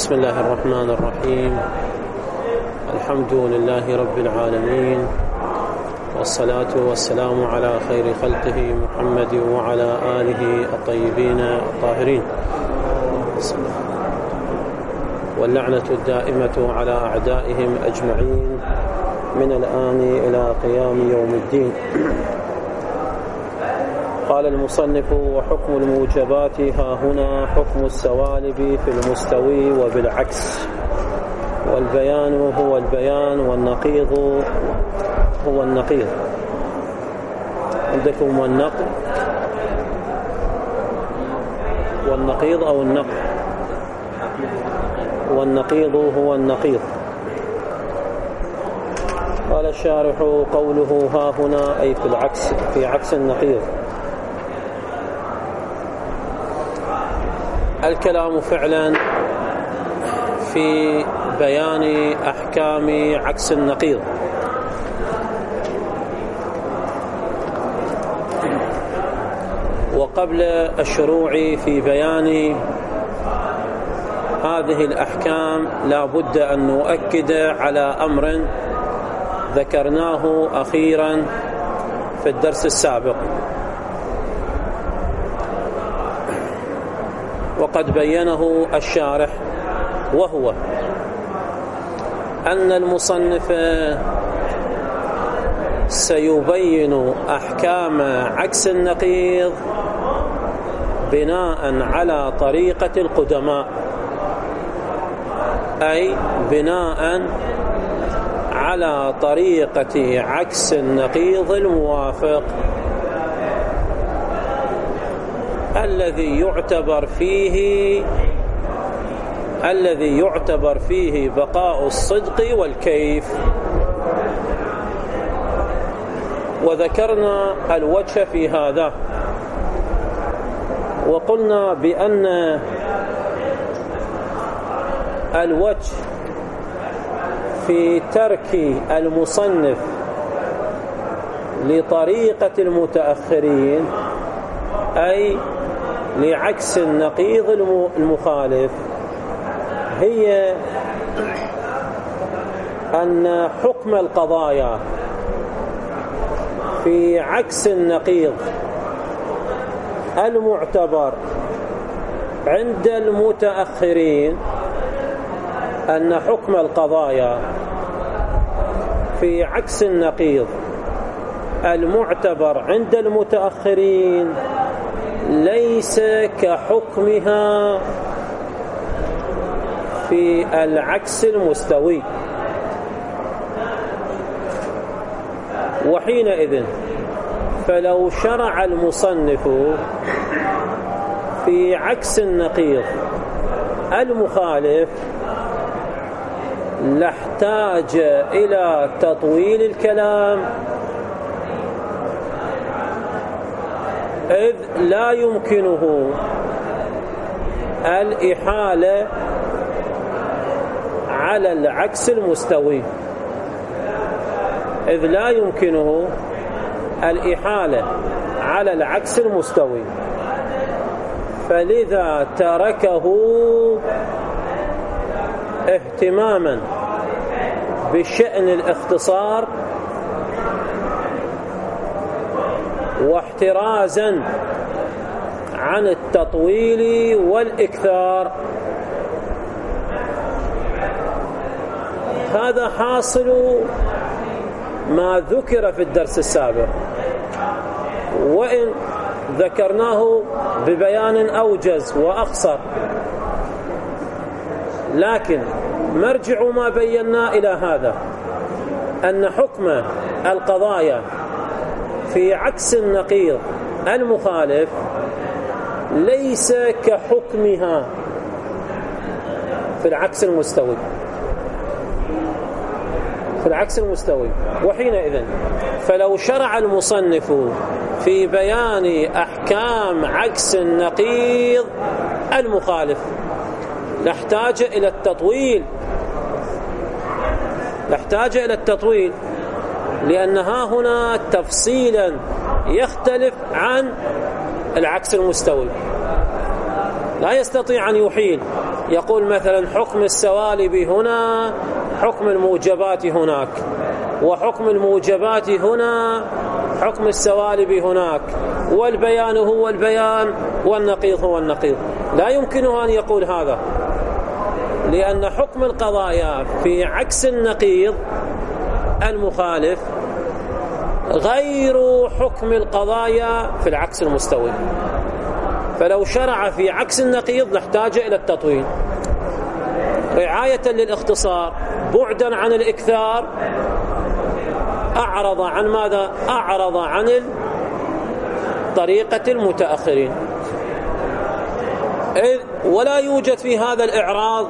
بسم الله الرحمن الرحيم. الحمد لله رب العالمين، والصلاة والسلام على خير خلقه محمد وعلى آله الطيبين الطاهرين، واللعنة الدائمة على أعدائهم أجمعين من الآن إلى قيام يوم الدين. قال المصنف: وحكم الموجبات ها هنا حكم السوالب في المستوي وبالعكس، والبيان هو البيان والنقيض هو النقيض. عندكم النقض والنقيض أو النقض، والنقيض هو النقيض. قال الشارح: قوله ها هنا أي في عكس النقيض. الكلام فعلا في بيان أحكام عكس النقيض، وقبل الشروع في بيان هذه الأحكام لا بد أن نؤكد على أمر ذكرناه أخيرا في الدرس السابق، وقد بينه الشارح، وهو أن المصنف سيبين أحكام عكس النقيض بناء على طريقة القدماء، أي بناء على طريقة عكس النقيض الموافق الذي يعتبر فيه بقاء الصدق والكيف. وذكرنا الوجه في هذا، وقلنا بأن الوجه في ترك المصنف لطريقة المتأخرين، أي لعكس النقيض المخالف، هي أن حكم القضايا في عكس النقيض المعتبر عند المتأخرين، أن حكم القضايا في عكس النقيض المعتبر عند المتأخرين ليس كحكمها في العكس المستوي. وحينئذ فلو شرع المصنف في عكس النقيض المخالف لاحتاج إلى تطويل الكلام، إذ لا يمكنه الإحالة على العكس المستوي، إذ لا يمكنه الإحالة على العكس المستوي، فلذا تركه اهتماما بشأن الاختصار واحترازا عن التطويل والإكثار. هذا حاصل ما ذكر في الدرس السابق، وإن ذكرناه ببيان أوجز وأقصر، لكن مرجع ما بينا إلى هذا، أن حكم القضايا في عكس النقيض المخالف ليس كحكمها في العكس المستوي. وحينئذ فلو شرع المصنف في بيان أحكام عكس النقيض المخالف لاحتاج إلى التطويل، لأن ها هنا تفصيلا يختلف عن العكس المستوي، لا يستطيع أن يحيل يقول مثلا حكم السوالب هنا حكم الموجبات هناك، وحكم الموجبات هنا حكم السوالب هناك، والبيان هو البيان والنقيض هو النقيض. لا يمكنه أن يقول هذا، لأن حكم القضايا في عكس النقيض المخالف غير حكم القضايا في العكس المستوي. فلو شرع في عكس النقيض لاحتاج إلى التطويل. رعاية للاختصار بعدا عن الإكثار أعرض عن ماذا؟ أعرض عن طريقة المتأخرين، ولا يوجد في هذا الإعراض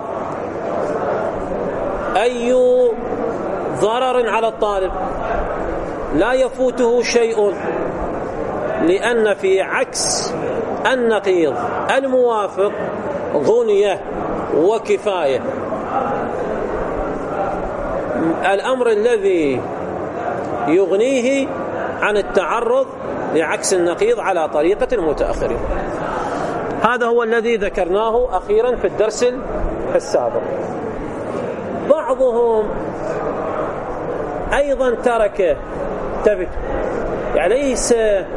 أي ضرر على الطالب، لا يفوته شيء، لأن في عكس النقيض الموافق غنية وكفاية. الأمر الذي يغنيه عن التعرض لعكس النقيض على طريقة المتأخرين. هذا هو الذي ذكرناه أخيرا في الدرس السابق. بعضهم أيضا ترك يعني ليس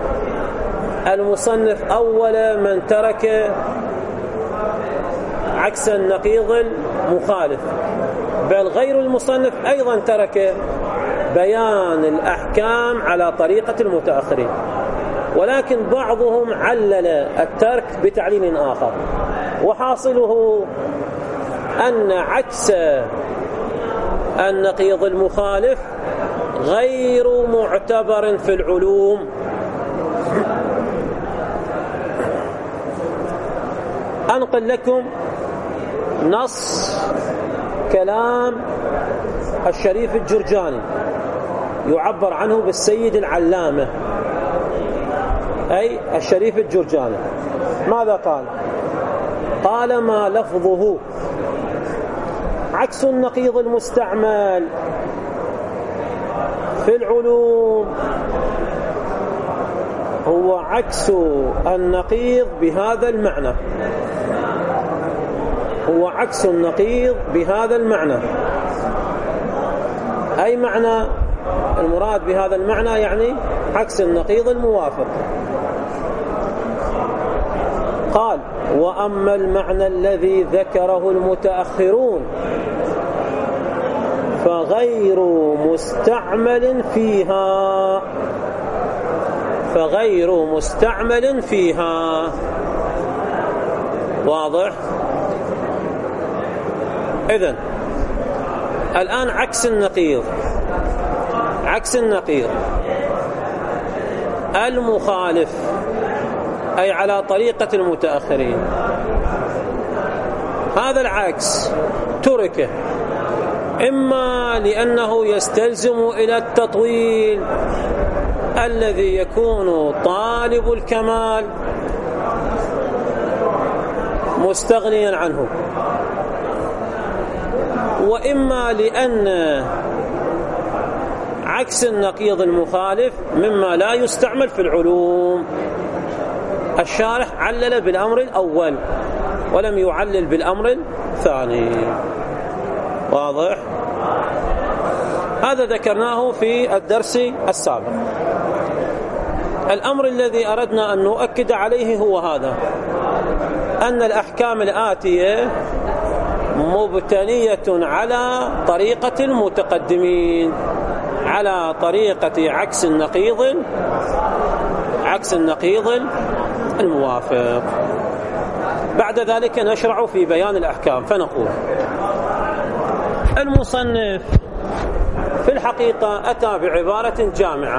المصنف أول من ترك عكس النقيض المخالف، بل غير المصنف أيضا ترك بيان الأحكام على طريقة المتأخرين، ولكن بعضهم علل الترك بتعليل آخر، وحاصله أن عكس النقيض المخالف غير معتبر في العلوم. أنقل لكم نص كلام الشريف الجرجاني يعبر عنه بالسيد العلامة، أي الشريف الجرجاني. ماذا قال؟ قال: ما لفظه عكس النقيض المستعمل في العلوم هو عكس النقيض بهذا المعنى، هو عكس النقيض بهذا المعنى. أي معنى المراد بهذا المعنى؟ يعني عكس النقيض الموافق. قال: وأما المعنى الذي ذكره المتأخرون فغير مستعمل فيها، فغير مستعمل فيها. واضح؟ إذن الآن عكس النقيض، عكس النقيض المخالف أي على طريقة المتأخرين، هذا العكس تركه إما لأنه يستلزم إلى التطويل الذي يكون طالب الكمال مستغنيا عنه، وإما لأن عكس النقيض المخالف مما لا يستعمل في العلوم. الشارح علل بالأمر الأول ولم يعلل بالأمر الثاني. واضح؟ هذا ذكرناه في الدرس السابق. الأمر الذي أردنا أن نؤكد عليه هو هذا: أن الأحكام الآتية مبتنية على طريقة المتقدمين، على طريقة عكس النقيض الموافق. بعد ذلك نشرع في بيان الأحكام، فنقول: المصنف في الحقيقة أتى بعبارة جامعة.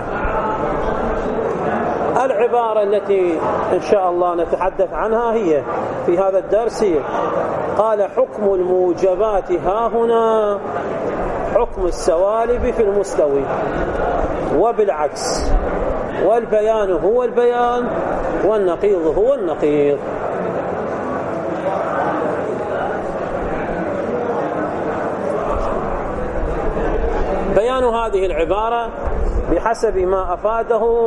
العبارة التي إن شاء الله نتحدث عنها هي في هذا الدرس: قال: حكم الموجبات هاهنا حكم السوالب في المستوي، وبالعكس، والبيان هو البيان والنقيض هو النقيض. بيان هذه العبارة بحسب ما أفاده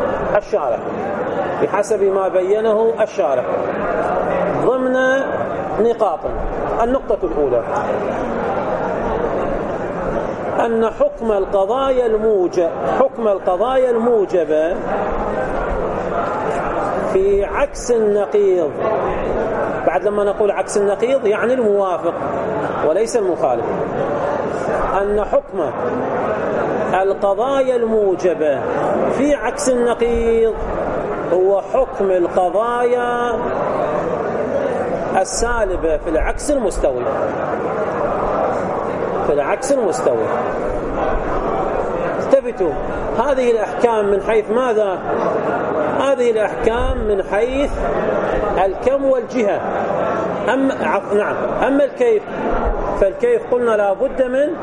الشارح، بحسب ما بينه الشارح ضمن نقاطا. النقطة الأولى أن حكم القضايا الموجبة في عكس النقيض. بعد لما نقول عكس النقيض يعني الموافق وليس المخالف. أن حكم القضايا الموجبة في عكس النقيض هو حكم القضايا السالبة في العكس المستوي. انتبهوا، هذه الأحكام من حيث ماذا؟ هذه الأحكام من حيث الكم والجهة. أما الكيف فالكيف قلنا لا بد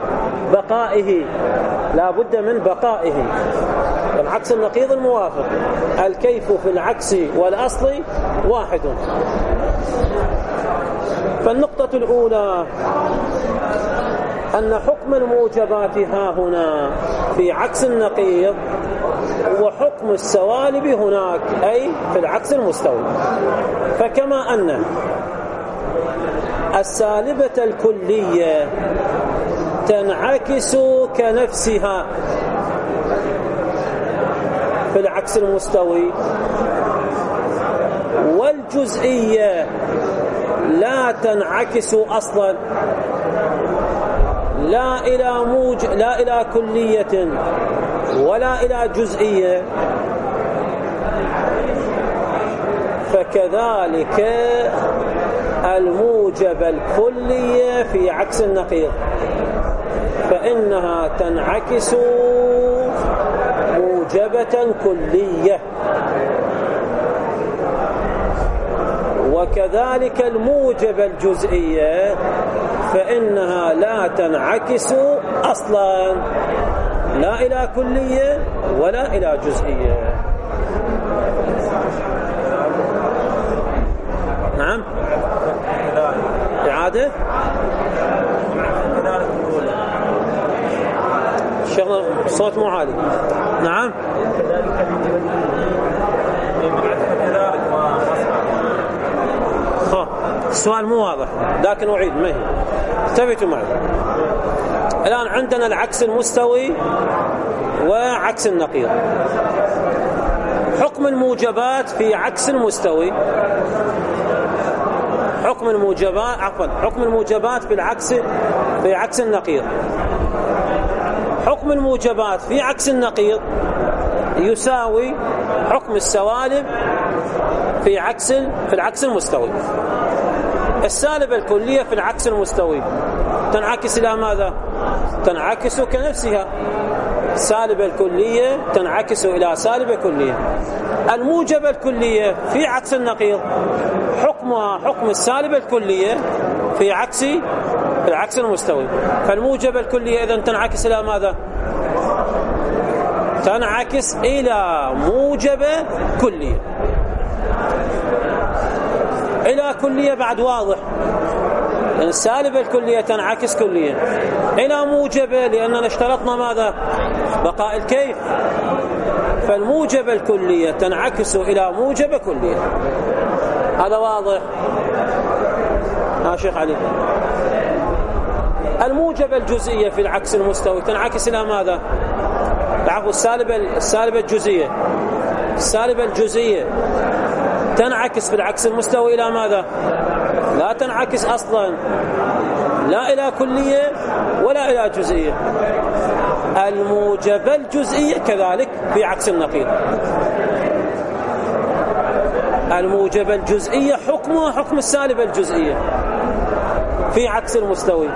من بقائه العكس النقيض الموافق. الكيف في العكس والأصل واحد. فالنقطة الأولى أن حكم الموجبات ها هنا في عكس النقيض هو حكم السوالب هناك، أي في العكس المستوي. فكما أن السالبة الكلية تنعكس كنفسها في العكس المستوي، والجزئية لا تنعكس أصلا لا إلى كلية ولا إلى جزئية، فكذلك الموجب الكلية في عكس النقيض فإنها تنعكس موجبة كلية، وكذلك الموجب الجزئية فإنها لا تنعكس أصلا لا إلى كلية ولا إلى جزئية. نعم، إعادة شغل صوت مو عالي. نعم، السؤال مو واضح لكن أعيد. ما هي؟ انتبهوا معي. الآن عندنا العكس المستوي وعكس النقيض. حكم الموجبات في عكس المستوي، حكم الموجبات في عكس النقيض. حكم الموجبات في عكس النقيض يساوي حكم السوالب في العكس المستوي. السالبة الكلية في العكس المستوي تنعكس إلى ماذا؟ تنعكس كنفسها. السالبة الكلية تنعكس إلى سالبة كلية. الموجبة الكلية في عكس النقيض حكمها حكم السالبة الكلية في العكس المستوي. فالموجبة الكلية إذن تنعكس إلى ماذا؟ تنعكس إلى موجبة كلية. إلى كلية بعد واضح، السالبة الكلية تنعكس كلية. إلى موجبة لأننا اشترطنا ماذا؟ بقاء الكيف. فالموجبة الكلية تنعكس إلى موجبة كلية. هذا واضح؟ شيخ علي. الموجبة الجزئية في العكس المستوي تنعكس إلى ماذا؟ عفوا، السالبة الجزئية. السالبة الجزئية تنعكس في العكس المستوي إلى ماذا؟ لا تنعكس أصلا لا إلى كلية ولا إلى جزئية. الموجبة الجزئية كذلك في عكس النقيض. الموجبة الجزئية حكمها حكم السالبة الجزئية في عكس المستوي.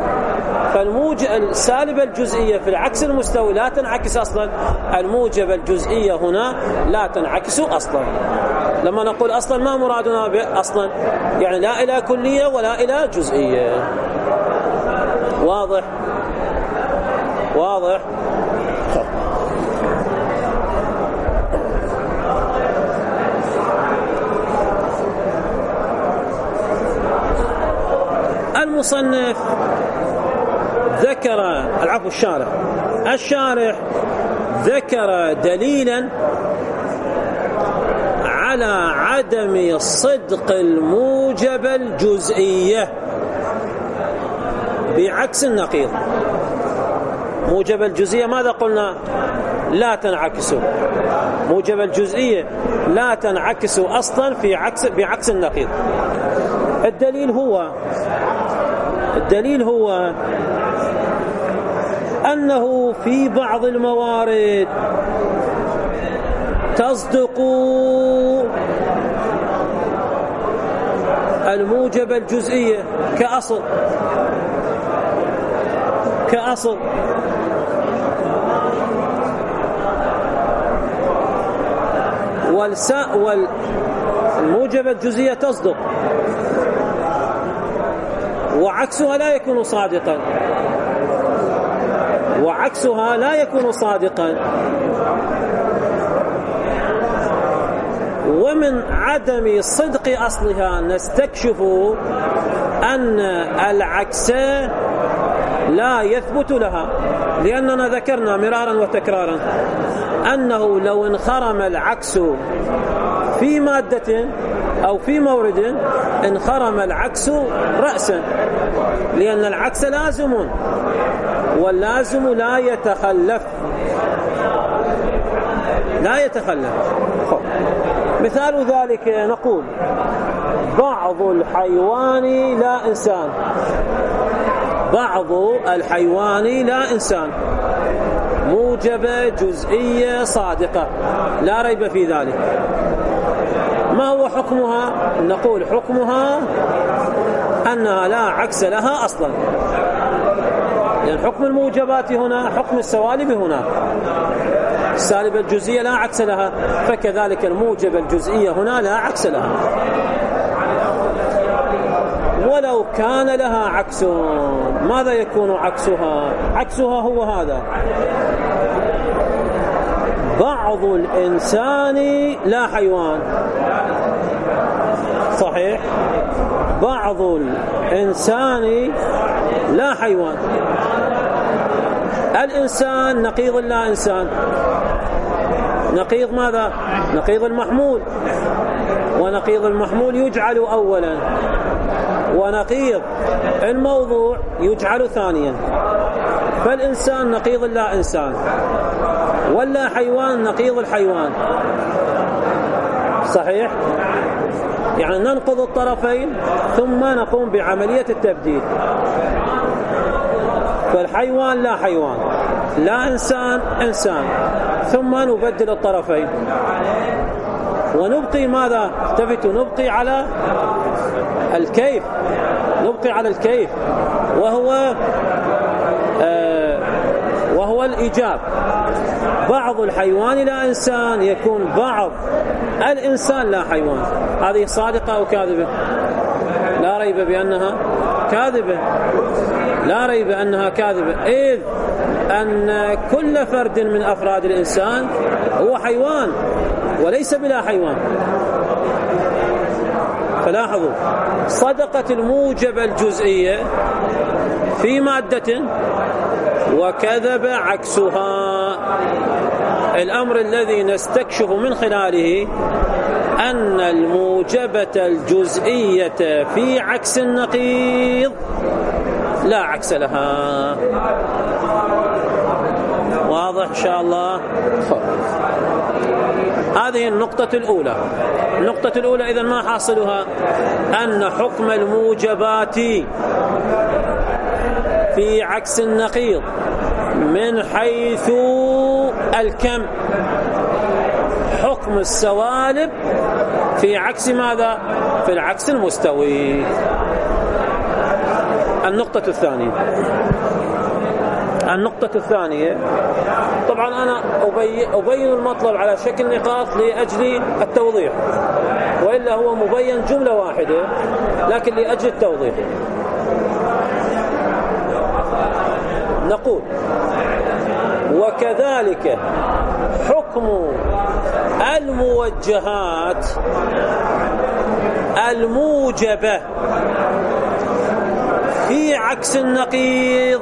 السالبة الجزئية في العكس المستوي لا تنعكس أصلا. الموجبة الجزئية هنا لا تنعكس أصلا. لما نقول أصلا ما مرادنا بأصلا؟ يعني لا إلى كلية ولا إلى جزئية. واضح؟ المصنف ذكر الشارح ذكر دليلا على عدم صدق الموجبة الجزئية بعكس النقيض. موجبة الجزئية ماذا قلنا؟ لا تنعكس. موجبة الجزئية لا تنعكس أصلا بعكس النقيض. الدليل هو أنه في بعض الموارد تصدق الموجبة الجزئية كأصل والموجبة الجزئية تصدق وعكسها لا يكون صادقا. ومن عدم صدق أصلها نستكشف أن العكس لا يثبت لها، لأننا ذكرنا مرارا وتكرارا أنه لو انخرم العكس في مادة أو في مورد انخرم العكس رأسا، لأن العكس لازم واللازم لا يتخلف. مثال ذلك نقول بعض الحيوان لا إنسان، موجبة جزئية صادقة لا ريب في ذلك. ما هو حكمها؟ نقول حكمها أنها لا عكس لها أصلا، لأن حكم الموجبات هنا حكم السوالب هنا. السالبة الجزئية لا عكس لها، فكذلك الموجبة الجزئية هنا لا عكس لها. ولو كان لها عكس ماذا يكون عكسها؟ عكسها هو هذا: بعض الإنسان لا حيوان. صحيح، بعض الإنسان لا حيوان. الإنسان نقيض لا إنسان. نقيض ماذا؟ نقيض المحمول، ونقيض المحمول يجعل أولا، ونقيض الموضوع يجعل ثانيا. فالإنسان نقيض لا إنسان، ولا حيوان نقيض الحيوان. صحيح؟ يعني ننقض الطرفين ثم نقوم بعملية التبديل. فالحيوان لا حيوان، لا إنسان إنسان، ثم نبدل الطرفين ونبقي ماذا؟ نبقي على الكيف، وهو الإيجاب. بعض الحيوان لا إنسان يكون بعض الإنسان لا حيوان. هذه صادقة أو كاذبة؟ لا ريب بأنها كاذبة، إذ أن كل فرد من أفراد الإنسان هو حيوان وليس بلا حيوان. فلاحظوا، صدقت الموجبة الجزئية في مادة وكذب عكسها. الأمر الذي نستكشف من خلاله أن الموجبة الجزئية في عكس النقيض لا عكس لها. واضح إن شاء الله؟ هذه النقطة الأولى. إذن ما حاصلها؟ أن حكم الموجبات في عكس النقيض من حيث الكم حكم السوالب في عكس ماذا؟ في العكس المستوي. النقطة الثانية طبعا أنا أبين المطلب على شكل نقاط لأجل التوضيح، وإلا هو مبين جملة واحدة لكن لأجل التوضيح. نقول وكذلك حكم الموجهات الموجبة في عكس النقيض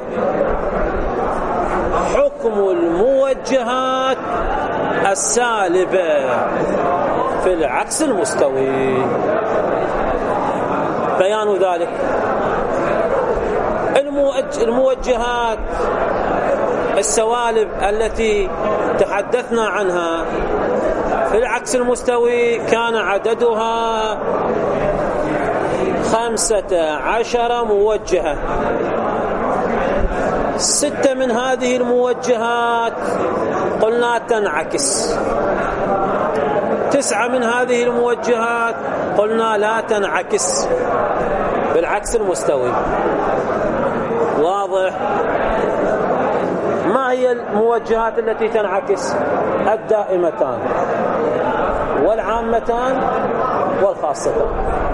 حكم الموجهات السالبة في العكس المستوي. بيان ذلك الموجهات السوالب التي تحدثنا عنها في العكس المستوي كان عددها 15 موجهة. 6 من هذه الموجهات قلنا تنعكس، 9 من هذه الموجهات قلنا لا تنعكس بالعكس المستوي. واضح؟ ما هي الموجهات التي تنعكس؟ الدائمتان والعامتان والخاصتان.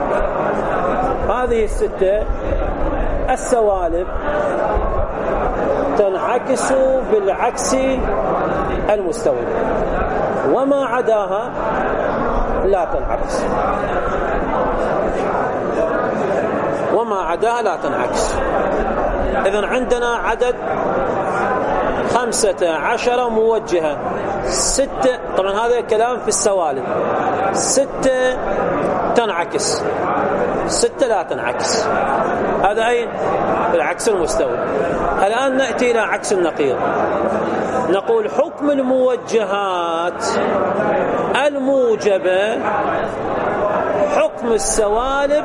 هذه 6 السوالب تنعكس بالعكس المستوي، وما عداها لا تنعكس، وما عداها لا تنعكس. إذن عندنا عدد 15 موجهة. 6 طبعا هذا كلام في السوالب، 6 تنعكس، 6 لا تنعكس. هذا أين؟ بالعكس المستوي. الآن نأتي إلى عكس النقيض. نقول حكم الموجهات الموجبة حكم السوالب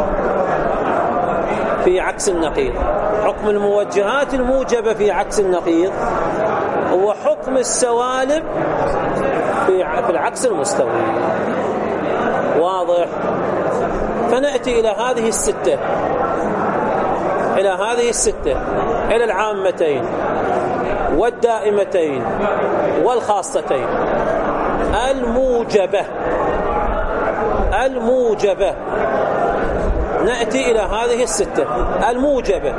في عكس النقيض. حكم الموجهات الموجبة في عكس النقيض هو حكم السوالب في العكس المستوي. واضح؟ فنأتي إلى هذه 6، إلى هذه 6، إلى العامتين والدائمتين والخاصتين. الموجبة نأتي إلى هذه 6 الموجبة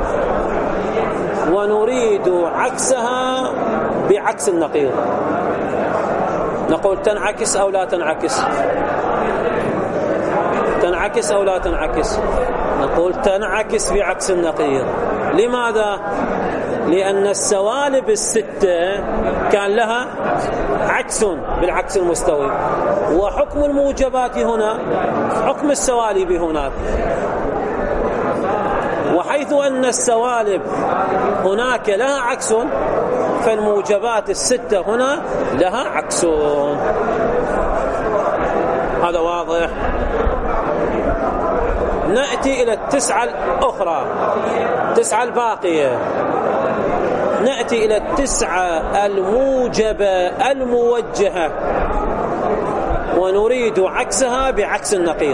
ونريد عكسها بعكس النقيض. نقول تنعكس أو لا تنعكس؟ تنعكس أو لا تنعكس؟ نقول تنعكس بعكس النقيض. لماذا؟ لأن السوالب 6 كان لها عكس بالعكس المستوي، وحكم الموجبات هنا حكم السوالب هناك. وحيث أن السوالب هناك لها عكس، فالموجبات 6 هنا لها عكس. هذا واضح؟ نأتي إلى 9 الأخرى، 9 الباقية. نأتي إلى 9 الموجبة الموجهة ونريد عكسها بعكس النقيض.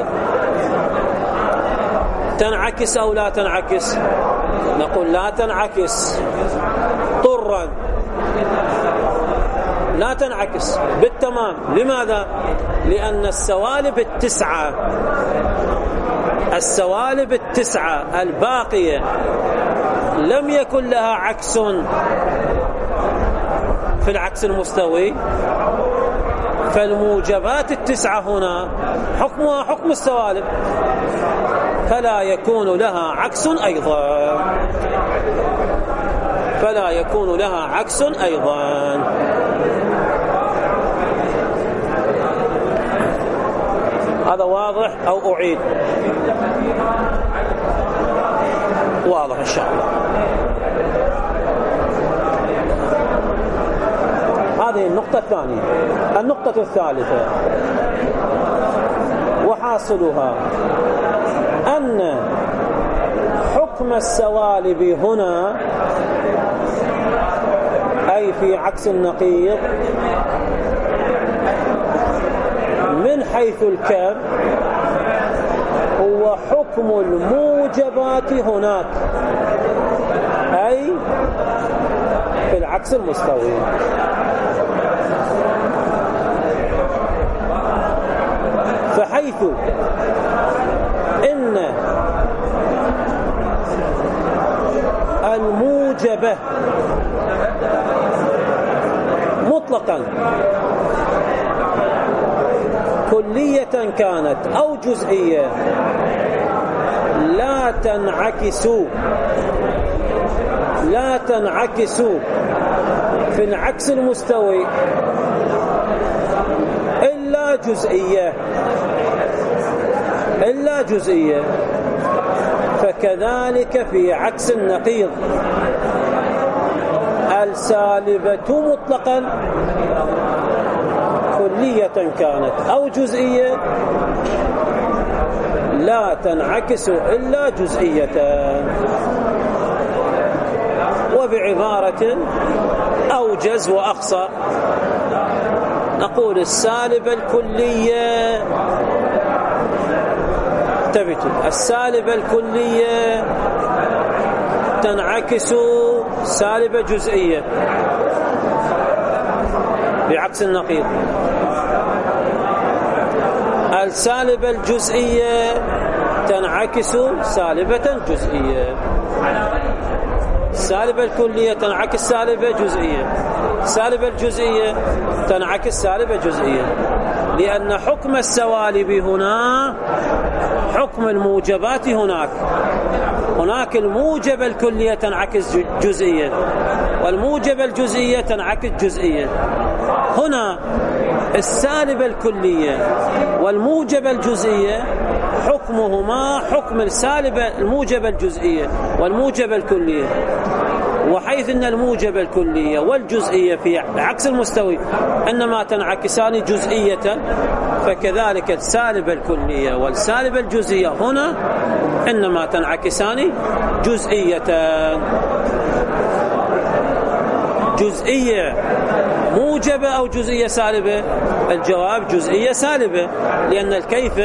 تنعكس أو لا تنعكس؟ نقول لا تنعكس طرا، لا تنعكس بالتمام. لماذا؟ لأن السوالب 9 الباقية لم يكن لها عكس في العكس المستوي، فالموجبات 9 هنا حكمها حكم السوالب، فلا يكون لها عكس أيضا، فلا يكون لها عكس أيضا. هذا واضح أو أعيد؟ واضح إن شاء الله. هذه النقطة الثانية. النقطة الثالثة وحاصلها أن حكم السوالب هنا أي في عكس النقيض من حيث الكم هو حكم الموجبات هناك أي في العكس المستوي. فحيث إن الموجبة مطلقا كلية كانت أو جزئية لا تنعكس في العكس المستوي إلا إلا جزئية. فكذلك في عكس النقيض، السالبة مطلقا كلية كانت أو جزئية لا تنعكس إلا جزئية. وبعبارة أوجز وأقصر نقول السالبة الكلية السالبة الكلية تنعكس سالبة جزئية بعكس النقيض. السالبة الجزئية تنعكس سالبة جزئية. السالبة الكلية تنعكس سالبة جزئية. السالبة الجزئية تنعكس سالبة جزئية، لأن حكم السوالب هنا حكم الموجبات. هناك الموجبة الكلية تنعكس جزئيا، والموجبة الجزئية تنعكس جزئيا. هنا السالبة الكلية والموجبة الجزئية حكمهما حكم السالبة الموجبة الجزئية والموجبة الكلية. وحيث أن الموجبة الكلية والجزئية في عكس المستوي إنما تنعكسان جزئية، فكذلك السالبة الكلية والسالبة الجزئية هنا إنما تنعكسان جزئية. جزئية موجبة أو جزئية سالبة؟ الجواب جزئية سالبة، لأن الكيف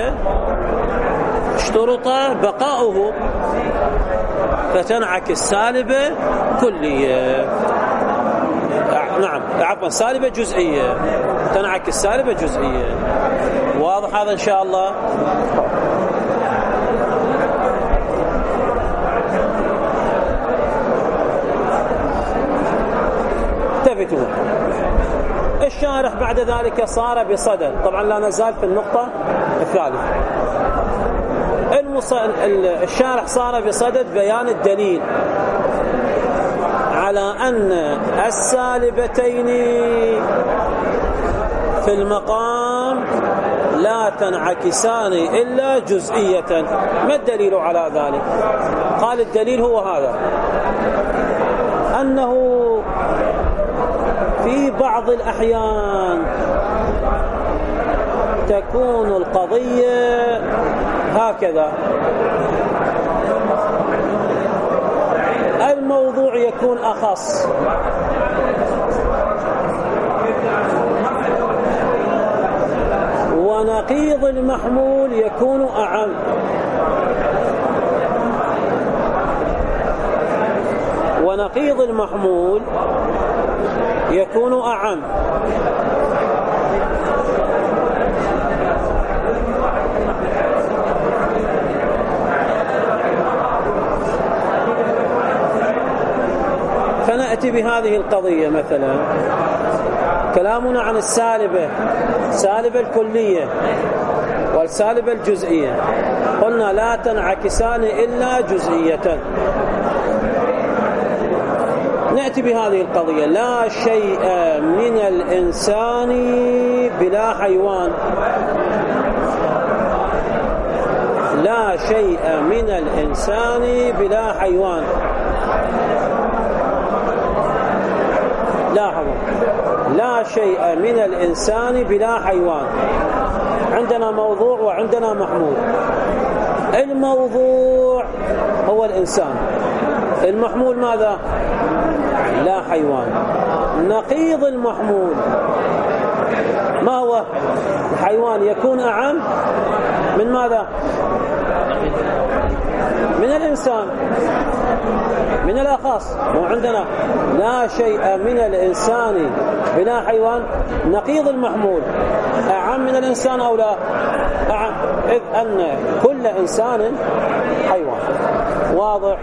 اشترط بقاؤه، فتنعكس سالبة كلية. نعم عفوا سالبة جزئية تنعكس سالبة جزئية. واضح هذا إن شاء الله؟ التفتوا. الشارح بعد ذلك صار بصدد، طبعا لا نزال في النقطة الثالثة. الشارح صار بصدد بيان الدليل على أن السالبتين في المقام لا تنعكسان إلا جزئية. ما الدليل على ذلك؟ قال الدليل هو هذا، أنه في بعض الأحيان تكون القضية هكذا، الموضوع يكون أخص، ونقيض المحمول يكون أعم، ونقيض المحمول يكون أعم. فنأتي بهذه القضية مثلا كلامنا عن السالبة الكلية والسالبة الجزئية، قلنا لا تنعكسان إلا جزئية. نأتي بهذه القضية، لا شيء من الإنسان بلا حيوان، لا شيء من الإنسان بلا حيوان. لاحظوا، لا شيء من الإنسان بلا حيوان. عندنا موضوع وعندنا محمول. الموضوع هو الإنسان، المحمول ماذا؟ لا حيوان. نقيض المحمول ما هو؟ الحيوان يكون أعم من ماذا؟ من الإنسان، من الأخص. وعندنا لا شيء من الإنسان بلا حيوان، نقيض المحمول أعم من الإنسان أو لا؟ أعم، إذ أن كل إنسان حيوان. واضح؟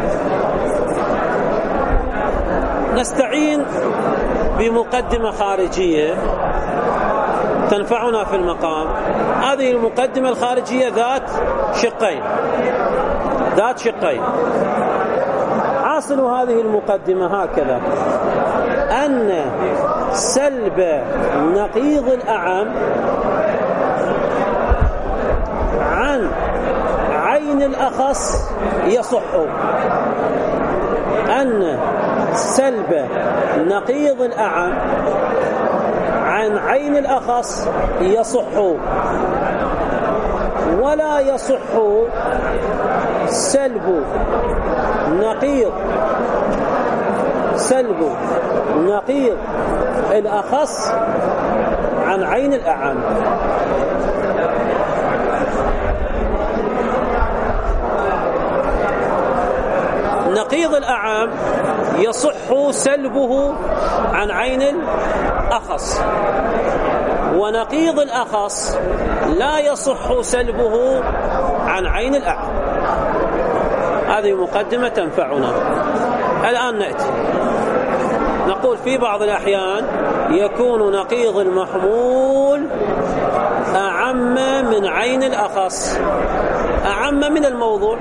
نستعين بمقدمة خارجية تنفعنا في المقام. هذه المقدمة الخارجية ذات شقين. حاصل هذه المقدمة هكذا: أن سلب نقيض الأعم عن عين الأخص يصح. أن سلب نقيض الأعم عن عين الأخص يصح، ولا يصح سلب نقيض الأخص عن عين الأعم. نقيض الأعم يصح سلبه عن عين الأخص، ونقيض الأخص لا يصح سلبه عن عين الأعم. هذه مقدمة تنفعنا. الآن نأتي نقول في بعض الأحيان يكون نقيض المحمول أعم من عين الأخص، أعم من الموضوع.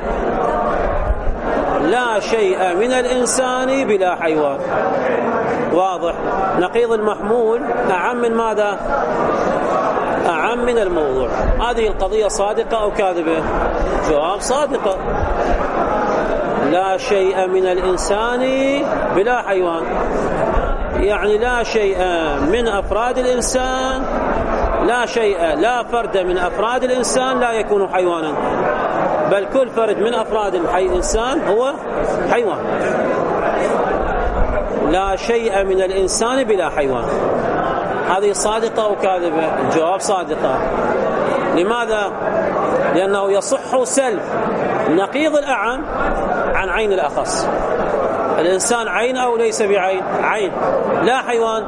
لا شيء من الإنسان بلا حيوان. واضح؟ نقيض المحمول أعم من ماذا؟ أعم من الموضوع. هذه القضية صادقة أو كاذبة؟ جواب صادقة. لا شيء من الإنسان بلا حيوان، يعني لا شيء من أفراد الإنسان، لا فرد من أفراد الإنسان لا يكون حيوانا، بل كل فرد من أفراد الإنسان هو حيوان. لا شيء من الإنسان بلا حيوان. هذه صادقة أو كاذبة؟ الجواب صادقة. لماذا؟ لأنه يصح سلب نقيض الأعم عن عين الأخص. الإنسان عين أو ليس بعين؟ عين. لا حيوان.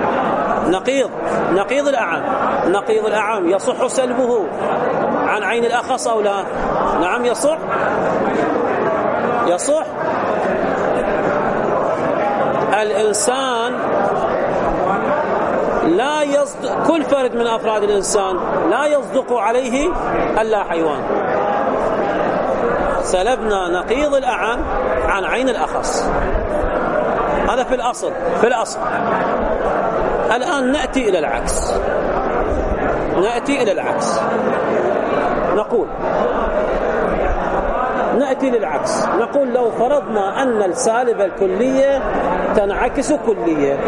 نقيض الأعم. نقيض الأعم يصح سلبه عن عين الأخص أو لا؟ نعم يصح. الإنسان لا يصدق، كل فرد من أفراد الإنسان لا يصدق عليه ألا حيوان. سلبنا نقيض الأعم عن عين الأخص. هذا في الأصل. الآن نأتي إلى العكس. نأتي للعكس. نقول لو فرضنا أن السالبة الكلية تنعكس كلية.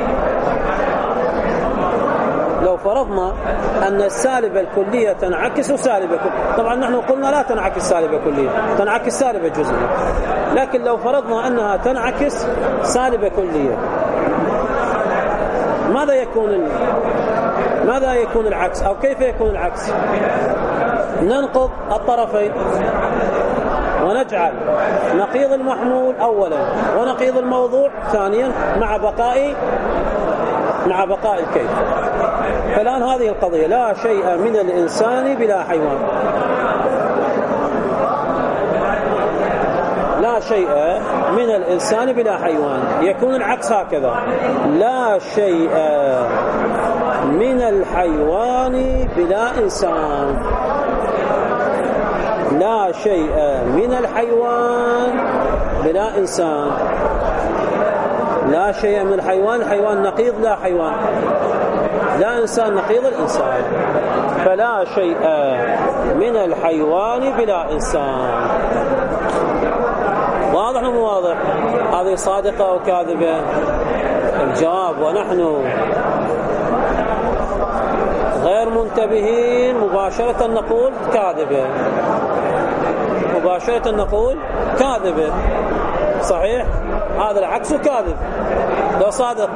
لو فرضنا أن السالبة الكلية تنعكس سالبة كلية، طبعا نحن قلنا لا تنعكس سالبة كلية، تنعكس سالبة جزئية. لكن لو فرضنا أنها تنعكس سالبة كلية، ماذا يكون العكس، أو كيف يكون العكس؟ ننقض الطرفين ونجعل نقيض المحمول أولا ونقيض الموضوع ثانيا مع بقاء الكيف. فالآن هذه القضية لا شيء من الإنسان بلا حيوان. لا شيء من الإنسان بلا حيوان. يكون العكس هكذا: لا شيء من الحيوان بلا إنسان. لا شيء من الحيوان بلا إنسان. لا شيء من الحيوان، الحيوان نقيض لا حيوان، لا إنسان نقيض الإنسان. فلا شيء من الحيوان بلا إنسان. واضح أو مو واضح؟ هذه صادقة أو كاذبة؟ الجواب ونحن غير منتبهين مباشرة نقول كاذبة. صحيح؟ هذا العكس كاذب. لو صادق،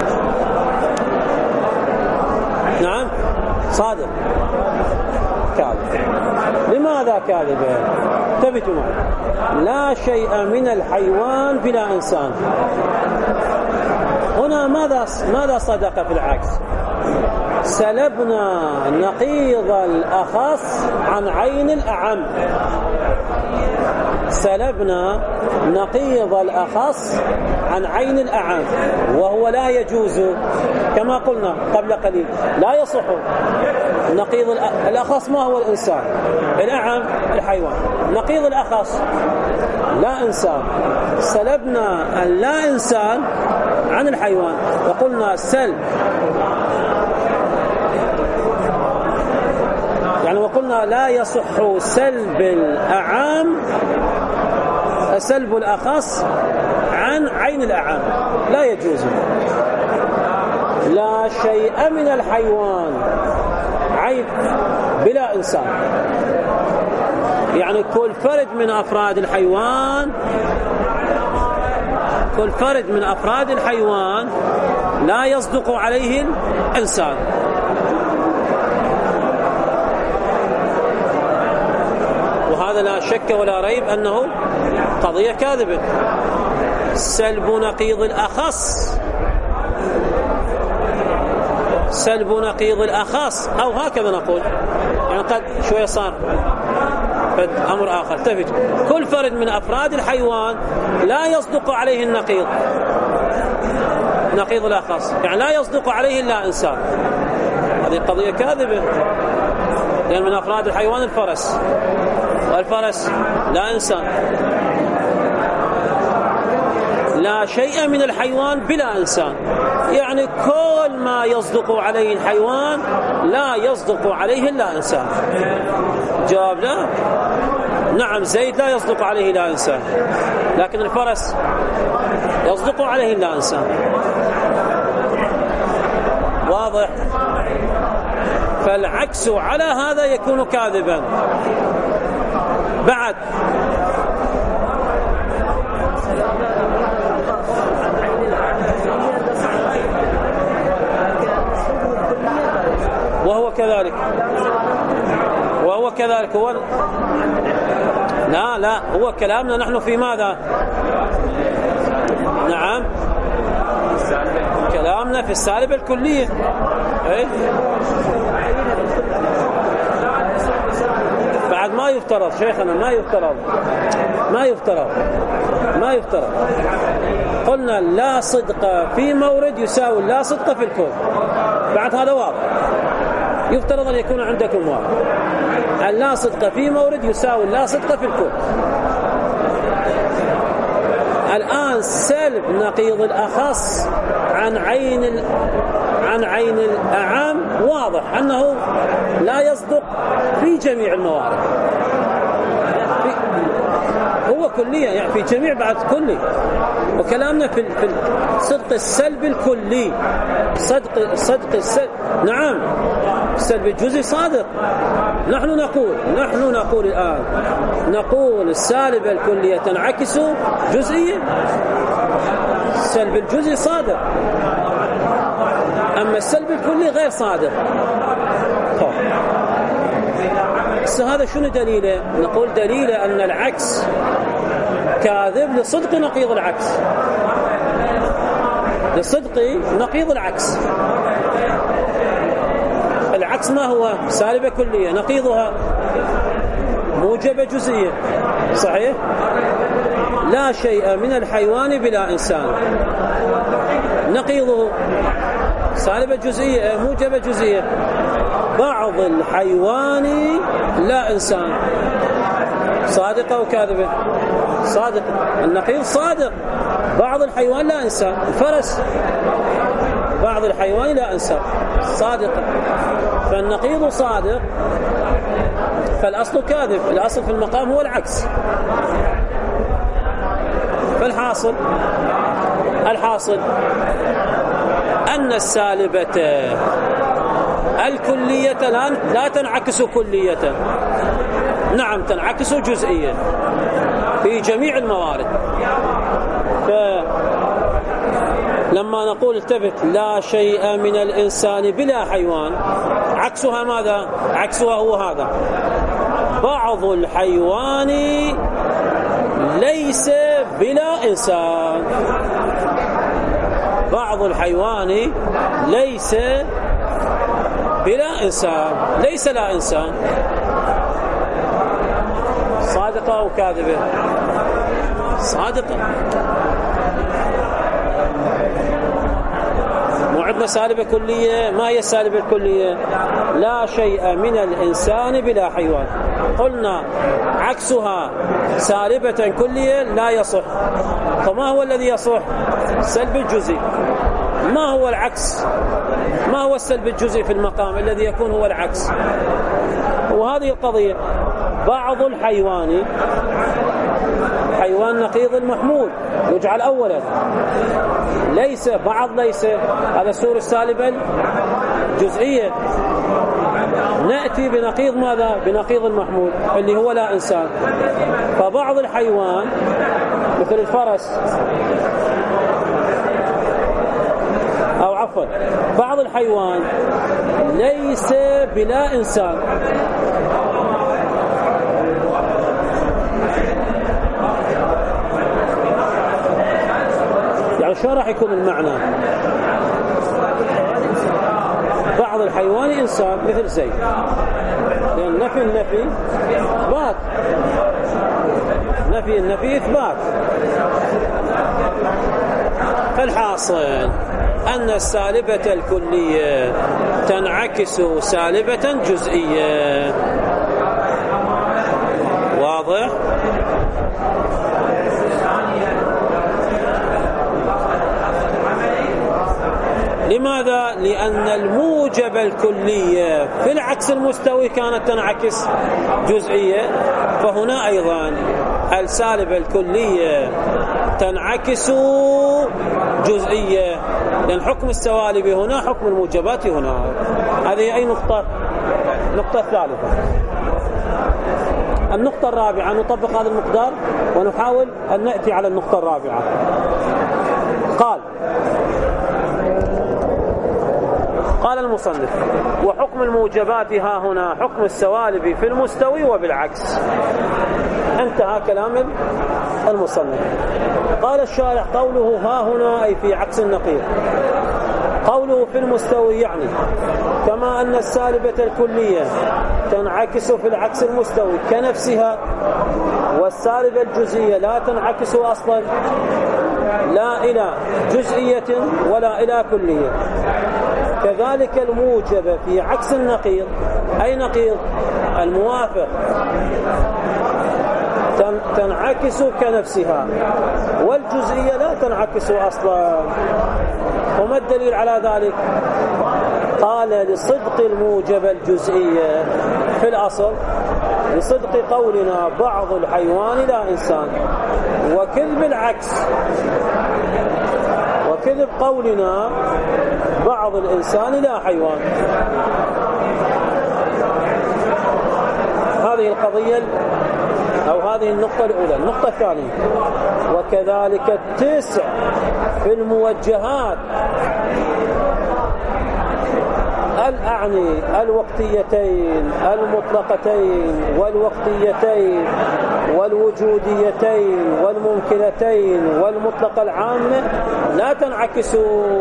نعم صادق، كاذب. لماذا كاذبة؟ انتبهوا معي. لا شيء من الحيوان بلا إنسان. هنا ماذا صدق في العكس؟ سلبنا نقيض الأخص عن عين الأعم. سلبنا نقيض الأخص عن عين الأعم، وهو لا يجوز كما قلنا قبل قليل، لا يصح. نقيض الأخص ما هو الإنسان؟ الأعم الحيوان. نقيض الأخص لا إنسان. سلبنا اللا إنسان عن الحيوان. وقلنا سلب يعني وقلنا لا يصح سلب الأعام سلب الأخص عن عين الأعام، لا يجوز. لا شيء من الحيوان عين بلا إنسان، يعني كل فرد من أفراد الحيوان، كل فرد من أفراد الحيوان لا يصدق عليه الإنسان. وهذا لا شك ولا ريب أنه قضية كاذبة. سلب نقيض الأخص، سلب نقيض الأخص، أو هكذا نقول، يعني قد شوية صار أمر آخر. تفج كل فرد من أفراد الحيوان لا يصدق عليه النقيض، نقيض الأخص، يعني لا يصدق عليه إلا إنسان. هذه قضية كاذبة، لأن من أفراد الحيوان الفرس، والفرس لا إنسان. لا شيء من الحيوان بلا إنسان، يعني كل ما يصدق عليه الحيوان لا يصدق عليه إلا إنسان. جواب لا. نعم، زيد لا يصدق عليه إلا إنسان، لكن الفرس يصدق عليه إلا إنسان. واضح؟ فالعكس على هذا يكون كاذبا. بعد وهو كذلك، وهو كذلك. هو لا هو كلامنا نحن في ماذا؟ نعم، كلامنا في السالبة الكلية. بعد ما يفترض شيخنا، ما يفترض. قلنا لا صدق في مورد يساوي لا صدق في الكون. بعد هذا واضح، يفترض أن يكون عندكم واضح. اللا صدق في مورد يساوي لا صدق في الكون. الآن سلب نقيض الأخص عن عين الأعام واضح أنه لا يصدق في جميع الموارد. هو كلية، يعني في جميع بعد كلي. وكلامنا في صدق السلب الكلي، صدق السلب. نعم، السلب الجزئي صادق. نحن نقول الآن نقول السالبة الكلية تنعكس جزئيا، السلب الجزئي صادق، أما السلب الكلي غير صادق. هذا شنو دليله؟ نقول دليله أن العكس كاذب لصدق نقيض العكس، لصدق نقيض العكس. العكس ما هو؟ سالبة كلية، نقيضها موجبة جزئية. صحيح؟ لا شيء من الحيوان بلا إنسان، نقيضه سالبة جزئية موجبة جزئية. بعض الحيوان لا إنسان، صادقة وكاذبة؟ صادق. النقيض صادق، بعض الحيوان لا إنسان. الفرس بعض الحيوان لا إنسان، صادقة. فالنقيض صادق، فالأصل كاذب. الأصل في المقام هو العكس. فالحاصل أن السالبة الكلية لا تنعكس كلية، نعم تنعكس جزئيا في جميع الموارد. لما نقول التفت لا شيء من الإنسان بلا حيوان، عكسها ماذا؟ عكسها هو هذا: بعض الحيوان ليس بلا إنسان. بعض الحيوان ليس بلا إنسان، ليس لا إنسان. صادقة أو كاذبة؟ صادقة. وعندنا سالبة كلية. ما هي السالبة الكلية؟ لا شيء من الإنسان بلا حيوان. قلنا عكسها سالبة كلية لا يصح. فما هو الذي يصح؟ السلب الجزئي. ما هو العكس؟ ما هو السلب الجزئي في المقام الذي يكون هو العكس؟ وهذه القضية بعض الحيوان، حيوان نقيض المحمول يجعل أولا، ليس بعض، ليس هذا صورة السالبة الجزئية. نأتي بنقيض ماذا؟ بنقيض المحمول اللي هو لا إنسان. فبعض الحيوان مثل الفرس، أو عفوا بعض الحيوان ليس بلا إنسان، يعني شو راح يكون المعنى؟ بعض الحيوان إنسان مثل زيد، لأن نفي النفي إثبات، نفي النفي إثبات. فالحاصل أن السالبة الكلية تنعكس سالبة جزئية. واضح؟ لماذا؟ لأن الموجب الكلية في العكس المستوي كانت تنعكس جزئية، فهنا أيضا السالبة الكلية تنعكس جزئية، لأن حكم السوالب هنا حكم الموجبات هنا. هذه أي نقطة؟ النقطة الثالثة. النقطة الرابعة، نطبق هذا المقدار ونحاول أن نأتي على النقطة الرابعة. قال المصنف: وحكم الموجبات ها هنا حكم السوالب في المستوي وبالعكس. انتهى كلام المصنف. قال الشارح: قوله ها هنا أي في عكس النقيض. قوله في المستوي يعني كما أن السالبة الكلية تنعكس في العكس المستوي كنفسها، والسالبة الجزئية لا تنعكس أصلا لا إلى جزئية ولا إلى كلية، كذلك الموجب في عكس النقيض. أي نقيض؟ الموافق تنعكس كنفسها، والجزئية لا تنعكس أصلا. وما الدليل على ذلك؟ قال: لصدق الموجب الجزئية في الأصل، لصدق قولنا بعض الحيوان لا إنسان، وكذب العكس، وكذب قولنا بعض الإنسان لا حيوان. هذه القضية أو هذه النقطة الأولى. النقطة الثانية: وكذلك التسع في الموجهات، الأعني الوقتيتين المطلقتين والوقتيتين والوجوديتين والممكنتين والمطلقة العامة لا تنعكس.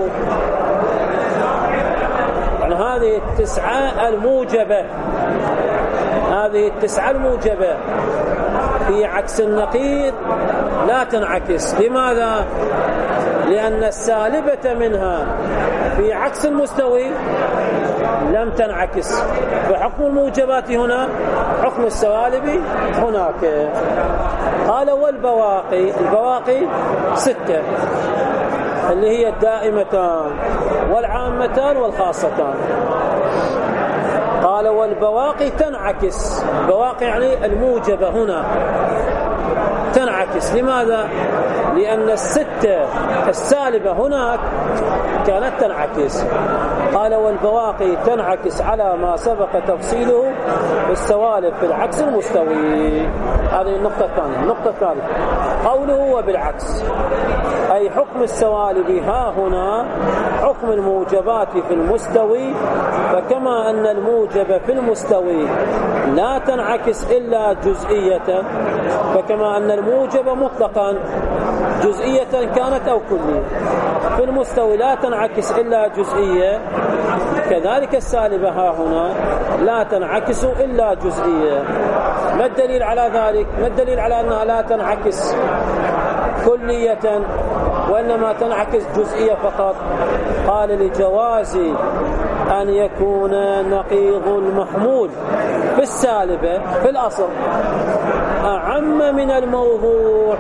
يعني هذه التسعة الموجبة، هذه التسعة الموجبة في عكس النقيض لا تنعكس. لماذا؟ لأن السالبة منها في عكس المستوي لم تنعكس، فحكم الموجبات هنا حكم السوالب هناك. قال: والبواقي، البواقي 6 اللي هي الدائمتان والعامتان والخاصتان. قال: والبواقي تنعكس. البواقي يعني الموجبة هنا تنعكس. لماذا؟ لأن الستة السالبة هناك كانت تنعكس. قال: والبواقي تنعكس على ما سبق تفصيله بالسوالب في العكس المستوي. هذه النقطة الثانية. النقطة الثالثة: قوله وبالعكس، أي حكم السوالب ها هنا حكم الموجبات في المستوي، فكما أن الموجب في المستوي لا تنعكس إلا جزئية، فكما أن الموجب مطلقا جزئية كانت أو كلية في المستوي لا تنعكس إلا جزئية، كذلك السالبة ها هنا لا تنعكس إلا جزئية. ما الدليل على ذلك؟ ما الدليل على أنها لا تنعكس كلية وإنما تنعكس جزئية فقط؟ قال: لجواز أن يكون نقيض المحمول في السالبة في الأصل أعم من الموضوع،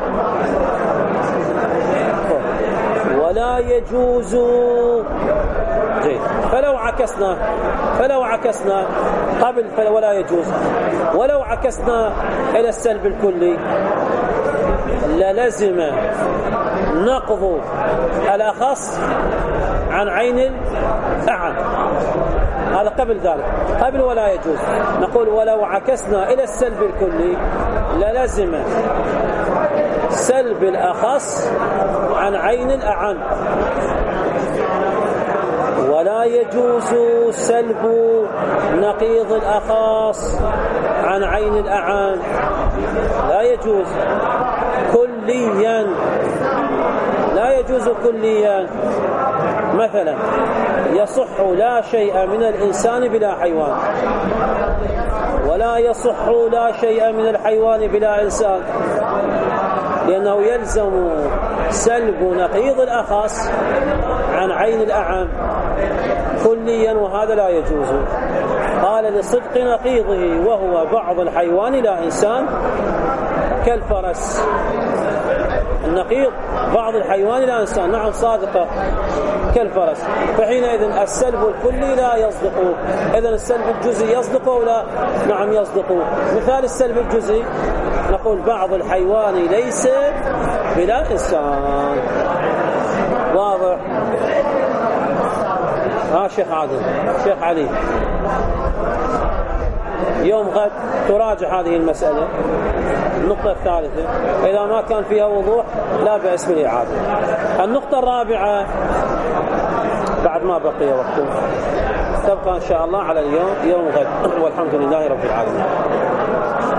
ولا يجوز. فلو عكسنا قبل ولا يجوز، ولو عكسنا إلى السلب الكلي للزم نقض الأخص عن عين الأعم. هذا قبل ذلك، قبل ولا يجوز نقول ولو عكسنا إلى السلب الكلي للزم سلب الأخص عن عين الأعم، ولا يجوز سلب نقيض الأخص عن عين الأعم، لا يجوز كليا، لا يجوز كليا. مثلا يصح لا شيء من الإنسان بلا حيوان، ولا يصح لا شيء من الحيوان بلا إنسان، لأنه يلزم سلب نقيض الأخص عن عين الأعم كليا، وهذا لا يجوز. قال لصدق نقيضه وهو بعض الحيوان لا إنسان كالفرس. النقيض بعض الحيوان لا إنسان، نعم صادقة كالفرس، فحينئذ السلب الكلي لا يصدق. إذن السلب الجزئي يصدق ولا؟ نعم يصدق. مثال السلب الجزئي نقول بعض الحيوان ليس بلا إنسان. واضح؟ شيخ عادل، شيخ علي، يوم غد تراجع هذه المسألة. النقطة الثالثة إذا ما كان فيها وضوح لا بأس بالإعادة. النقطة الرابعة بعد ما بقي وقت تبقى إن شاء الله على اليوم، يوم غد، والحمد لله رب العالمين.